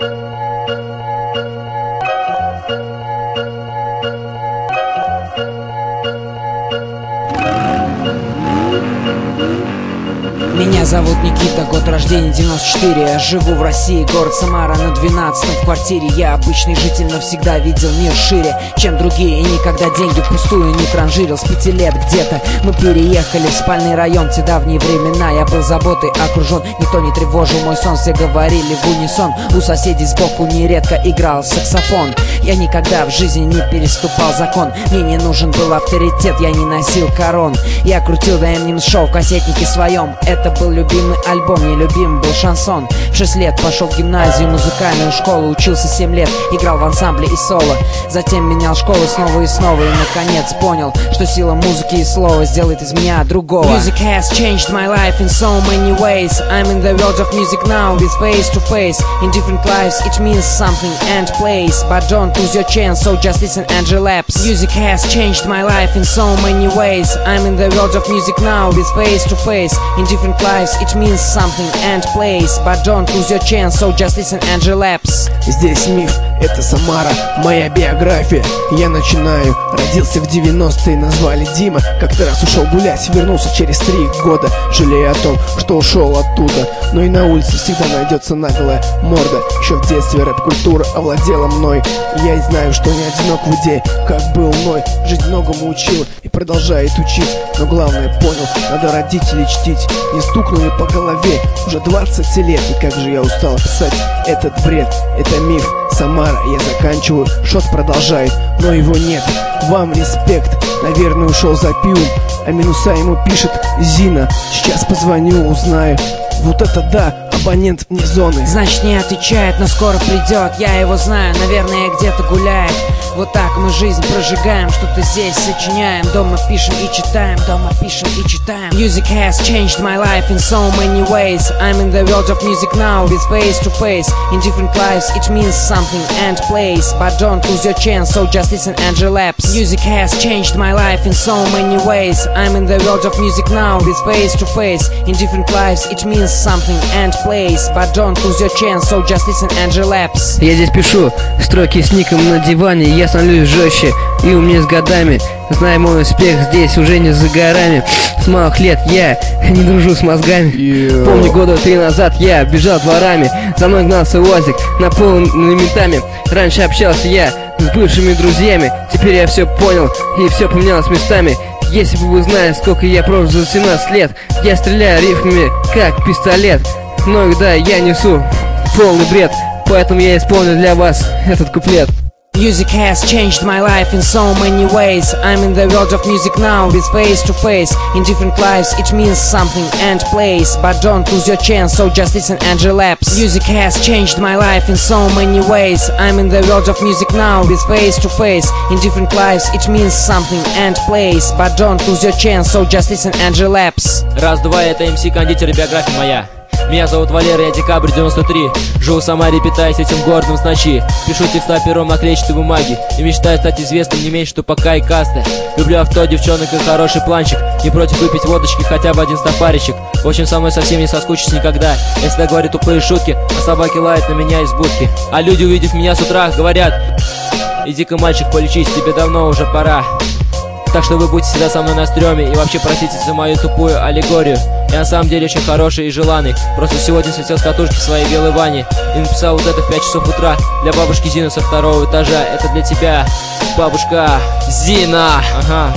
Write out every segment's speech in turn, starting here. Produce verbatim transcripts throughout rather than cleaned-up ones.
Меня зовут Никита, год рождения девяносто четыре. Я живу в России, город Самара, на двенадцатом в квартире. Я обычный житель, но всегда видел мир шире, чем другие, и никогда деньги впустую не транжирил. С пяти лет где-то мы переехали в спальный район. Те давние времена я был заботой окружен. Никто не тревожил мой сон, все говорили в унисон. У соседей сбоку нередко играл саксофон. Я никогда в жизни не переступал закон. Мне не нужен был авторитет, я не носил корон. Я крутил ди эм шоу в кассетнике своем. Это был любимый альбом, нелюбимый был шансон. В шесть лет пошел в гимназию, музыкальную школу. Учился семь лет, играл в ансамбле и соло. Затем менял школу снова и снова. И наконец понял, что сила музыки и слова сделает из меня другого. Music has changed my life in so many ways. I'm in the world of music now, with face to face. In different lives it means something and place. But don't lose your chance, so just listen and relapse. Music has changed my life in so many ways. I'm in the world of music now, with face to face. In different lives it means something and place. But don't lose your chance, so just listen and relapse. Здесь миф, это Самара, моя биография. Я начинаю, родился в девяностые, назвали Дима. Как-то раз ушел гулять, вернулся через три года, жалея о том, что ушел оттуда. Но и на улице всегда найдется наглая морда. Еще в детстве рэп-культура овладела мной. И я знаю, что не одинок в идее, как был мной. Жизнь многому учила и продолжает учить. Но главное понял, надо родителей чтить. Не стукнули по голове уже двадцать лет. И как же я устал писать этот бред. Это миф, Самара, я заканчиваю. Шот продолжает, но его нет. Вам респект, наверное ушел за пивом. А минуса ему пишет Зина. Сейчас позвоню, узнаю. Вот это да, абонент вне зоны. Значит не отвечает, но скоро придет. Я его знаю, наверное где-то гуляет. Вот так мы жизнь прожигаем, что-то здесь сочиняем. Дома пишем и читаем, дома пишем и читаем. Music has changed my life in so many ways. I'm in the world of music now, with face to face. In different lives it means something and place. But don't lose your chance, so just listen and relapse. Music has changed my life in so many ways. I'm in the world of music now, with face to face. In different lives it means something and place. But don't lose your chance, so just listen and relapse. Я здесь пишу строки с ником на диване. Я становлюсь жестче и умнее с годами. Знаю, мой успех здесь уже не за горами. С малых лет я не дружу с мозгами. yeah. Помню, года три назад я бежал дворами. За мной гнался УАЗик, наполненный ментами. Раньше общался я с бывшими друзьями. Теперь я все понял и все поменялось местами. Если бы вы знали, сколько я прожил за семнадцать лет. Я стреляю рифмами, как пистолет. Но иногда я несу полный бред. Поэтому я исполню для вас этот куплет. Music has changed my life in so many ways. I'm in the world of music now, with face to face. In different lives it means something and place. But don't lose your chance, so just listen and relapse. Music has changed my life in so many ways. I'm in the world of music now, with face to face. In different lives it means something and place. But don't lose your chance, so just listen and relapse. Раз, два, это эм си Кондитер и биография моя. Меня зовут Валера, я декабрь девяносто три. Живу в Самаре, питаюсь этим городом с ночи. Пишу текста пером на клетчатой бумаге и мечтаю стать известным не меньше тупака и касты. Люблю авто, девчонок и хороший планчик. Не против выпить водочки, хотя бы один стопаричек. В общем, со мной совсем не соскучишь никогда. Я всегда говорю тупые шутки, а собаки лают на меня из будки. А люди, увидев меня с утра, говорят: иди-ка, мальчик, полечись, тебе давно уже пора. Так что вы будете всегда со мной на стреме. И вообще простите за мою тупую аллегорию. Я на самом деле очень хороший и желанный. Просто сегодня слетел с катушки в своей белой ванне и написал вот это в пять часов утра для бабушки Зины со второго этажа. Это для тебя, бабушка Зина. Ага.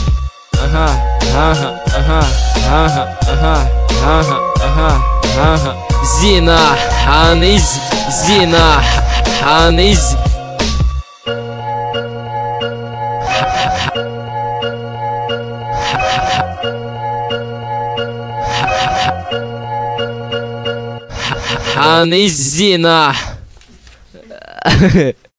Ага. Ага. Ага. Ага. Ага. Ага. Ага. Ага. Зина. Аниз. Зина. Аниз. Анизина.